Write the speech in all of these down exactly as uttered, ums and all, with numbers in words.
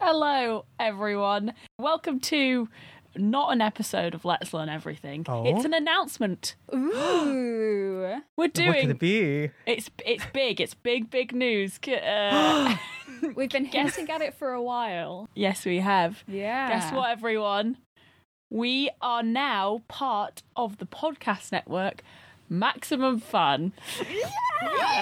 Hello, everyone. Welcome to not an episode of Let's Learn Everything. Oh? It's an announcement. Ooh. We're doing... What could it be? It's it's big. It's big, big news. Uh, We've been hinting at it for a while. yes, we have. Yeah. Guess what, everyone? We are now part of the podcast network, Maximum Fun. Yeah!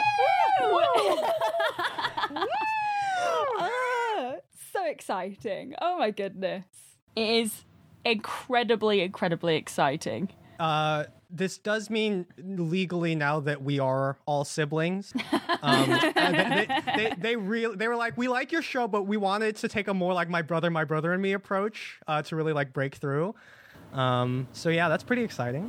Ah, so exciting. Oh my goodness. It is incredibly, incredibly exciting. Uh, this does mean legally now that we are all siblings. Um, and they, they, they, they really, they were like, we like your show, but we wanted to take a more like my brother, my brother and me approach uh, to really like break through. Um, so yeah, that's pretty exciting.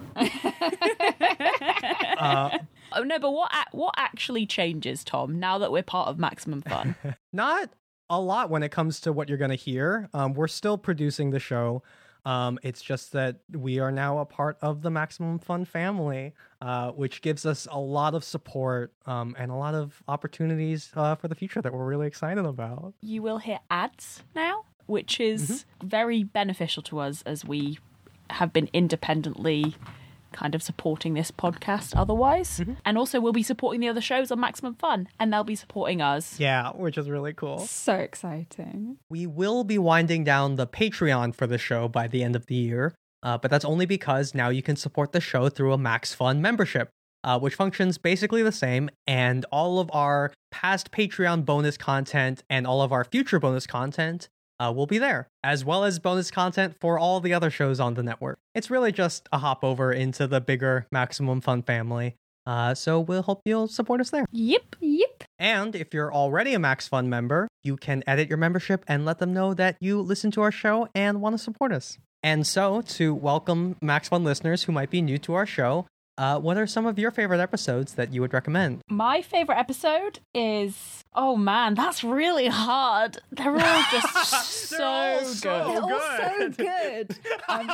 uh, Oh no, but what a- what actually changes, Tom, now that we're part of Maximum Fun? Not a lot when it comes to what you're going to hear. Um, we're still producing the show. Um, it's just that we are now a part of the Maximum Fun family, uh, which gives us a lot of support um, and a lot of opportunities uh, for the future that we're really excited about. You will hear ads now, which is very beneficial to us as we have been independently kind of supporting this podcast otherwise. Mm-hmm. And also we'll be supporting the other shows on Maximum Fun, and they'll be supporting us. Yeah, which is really cool. So exciting. We will be winding down the Patreon for the show by the end of the year, uh, but that's only because now you can support the show through a Max Fun membership, uh, which functions basically the same, and all of our past Patreon bonus content and all of our future bonus content uh, will be there, as well as bonus content for all the other shows on the network. It's really just a hop over into the bigger Maximum Fun family, uh, so we'll hope you'll support us there. Yep. Yep. And if you're already a Max Fun member, you can edit your membership and let them know that you listen to our show and want to support us. And so, to welcome Max Fun listeners who might be new to our show, uh, what are some of your favorite episodes that you would recommend? My favourite episode is... Oh man, that's really hard. They're all just so all good. so- They're all good. so good. Um,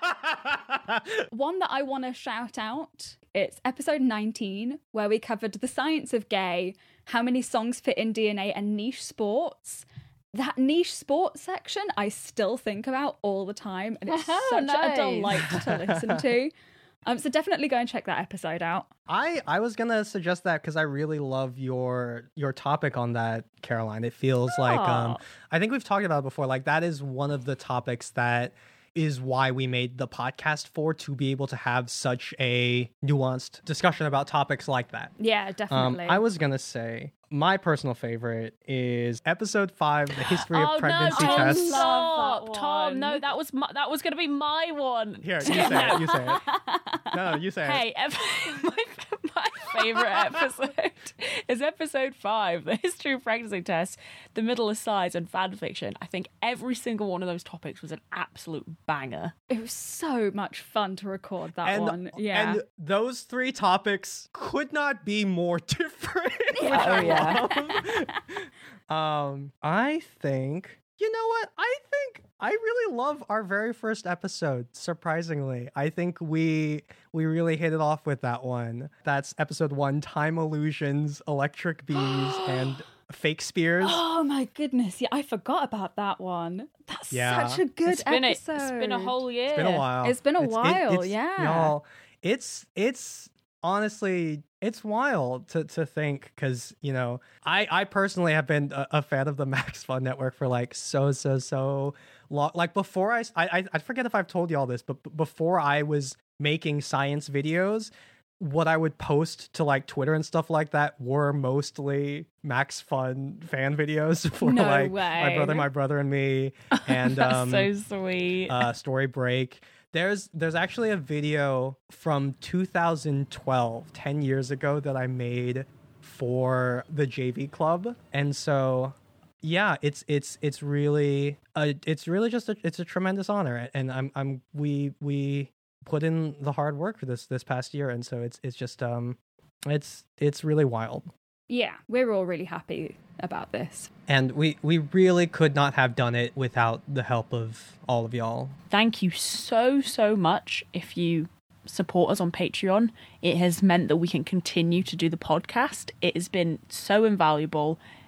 one that I want to shout out, it's episode nineteen, where we covered the science of gay, how many songs fit in D N A, and niche sports. That niche sports section I still think about all the time, and it's Oh, such nice. a delight to listen to. Um, so definitely go and check that episode out. I, I was gonna suggest that because I really love your your topic on that, Caroline. It feels like um Aw. I think we've talked about it before. Like that is one of the topics that is why we made the podcast for, to be able to have such a nuanced discussion about topics like that. Yeah, Um, definitely. I was gonna say my personal favorite is episode five, the history Oh of pregnancy no, Tom, tests. love stop. that Tom, no, one. that was my, that was going to be my one. Here, you say it. You say it. No, you say it. Hey, ep- my, my favorite episode is episode five, the history of pregnancy tests, the middle of size, and fan fiction. I think every single one of those topics was an absolute banger. It was so much fun to record that And, one. Yeah. and those three topics could not be more different. which Oh, I yeah. love. um, I think, you know what? I think I really love our very first episode, surprisingly. I think we we really hit it off with that one. That's episode one, Time Illusions, Electric Bees, and Fake Spears. Oh my goodness. Yeah, I forgot about that one. That's Yeah. such a good It's been, a, episode. it's been a whole year. It's been a while. It's been a It's- it- while, it's- yeah. Y'all, it's it's honestly it's wild to to think, because you know I I personally have been a, a fan of the Max Fun Network for like so so so long. Like before I I I forget if I've told you all this, but b- before I was making science videos, what I would post to like Twitter and stuff like that were mostly Max Fun fan videos for No like way. my brother, my brother and me, and That's um, so sweet. uh, Story Break. There's there's actually a video from two thousand twelve, ten years ago, that I made for the J V club, and so yeah, it's it's it's really uh, it's really just a, it's a tremendous honor, and I'm I'm we we put in the hard work for this this past year, and so it's it's just um it's it's really wild. Yeah, we're all really happy about this. And we, we really could not have done it without the help of all of y'all. Thank you so, so much if you support us on Patreon. It has meant that we can continue to do the podcast. It has been so invaluable,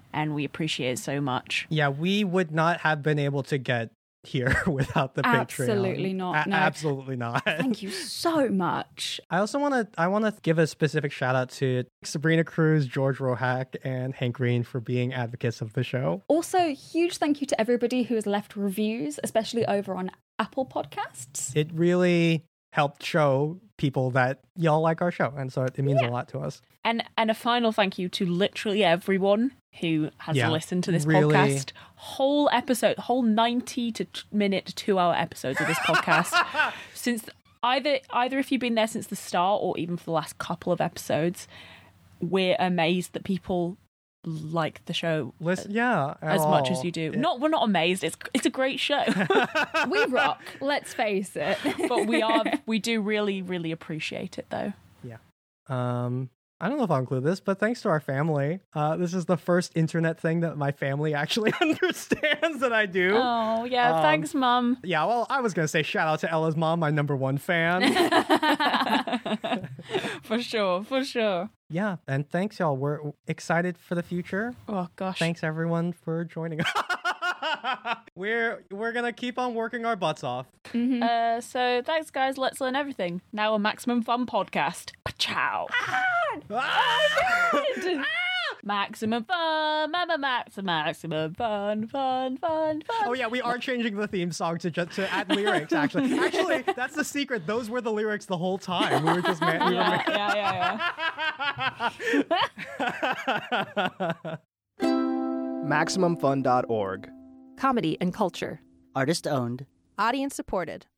and we appreciate it so much. Yeah, we would not have been able to get here without the Patreon. Absolutely not. A- no. Absolutely not. Thank you so much. I also want to I want to give a specific shout out to Sabrina Cruz, George Rohack, and Hank Green for being advocates of the show. Also, huge thank you to everybody who has left reviews, especially over on Apple Podcasts. It really helped show people that y'all like our show, and so it means Yeah. a lot to us. And and a final thank you to literally everyone who has Yeah, listened to this really. podcast. Whole episode, whole ninety to t- minute to two hour episodes of this podcast. Since either either if you've been there since the start or even for the last couple of episodes, we're amazed that people like the show Listen, yeah, at as much as all. you do. It- Not we're not amazed. It's it's a great show. We rock, let's face it. But we are we do really really appreciate it though. Um, I don't know if I'll include this, but thanks to our family, uh, this is the first internet thing that my family actually understands that I do. Oh yeah, Um, thanks, Mum. Yeah, well, I was gonna say shout out to Ella's mom, my number one fan. For sure, for sure. Yeah, and thanks, y'all. We're excited for the future. Oh gosh. Thanks everyone for joining us. we're we're gonna keep on working our butts off. Uh, so thanks, guys. Let's learn everything. Now a Maximum Fun podcast. Ciao. Maximum fun, mama, maximum, maximum fun, fun, fun, fun. Oh yeah, we are changing the theme song to just to add lyrics. Actually, actually, that's the secret. Those were the lyrics the whole time. We were just man- we were Yeah, man- yeah, yeah, yeah. Maximum Fun dot org. Comedy and culture. Artist owned. Audience supported.